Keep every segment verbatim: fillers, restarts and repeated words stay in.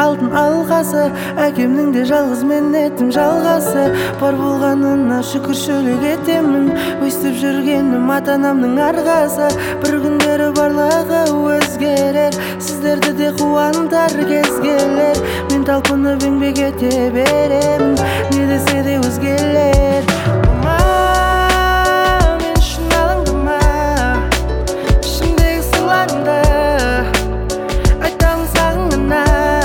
алтын алғасы, әкемнің де жалғыз меннетім жалғасы. Бар болғанына шүкіршілік етемін, өстіп жүргенім ата-анамның арқасы. Бір күндері барлығы өзгерер, сіздерді де қуантар кез келер. Мен талпынып еңбек ете беремін, не десе де өзгелер. Мама, мен үшін алаңдама, ішімдегі сырларымды айтамын саған ғана.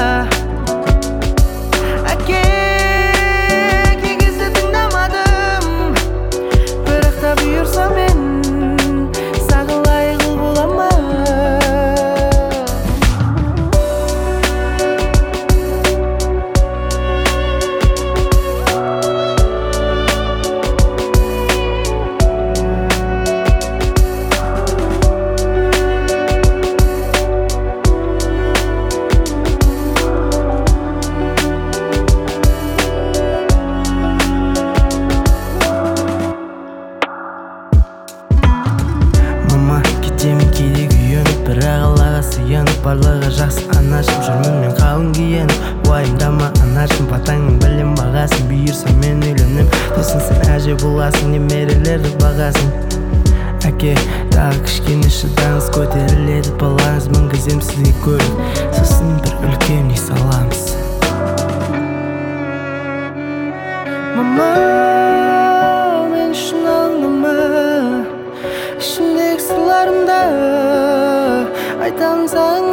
Әке, кей кезде тыңдамадым, бірақ та бұйырса мен саған лайық бола ма? Кетемін кейде күйеніп, бірақ Аллаға сыйынып, барлығы жақсы анашым, жүрмін мен қалың киеніп. Уайымдама анашым, батаңның білім бағасын, бұйырса мен үйленем. Досың сен әже боласың, немерелерді бағасын. Әке, тағы кішкене шыдаңыз, көтеріледі балаңыз, мінгізем сізге көлік, сосын бір үлкен үй саламыз. Мама, мен үшін алаңдама, ішімдегі сырларымды айтамын саған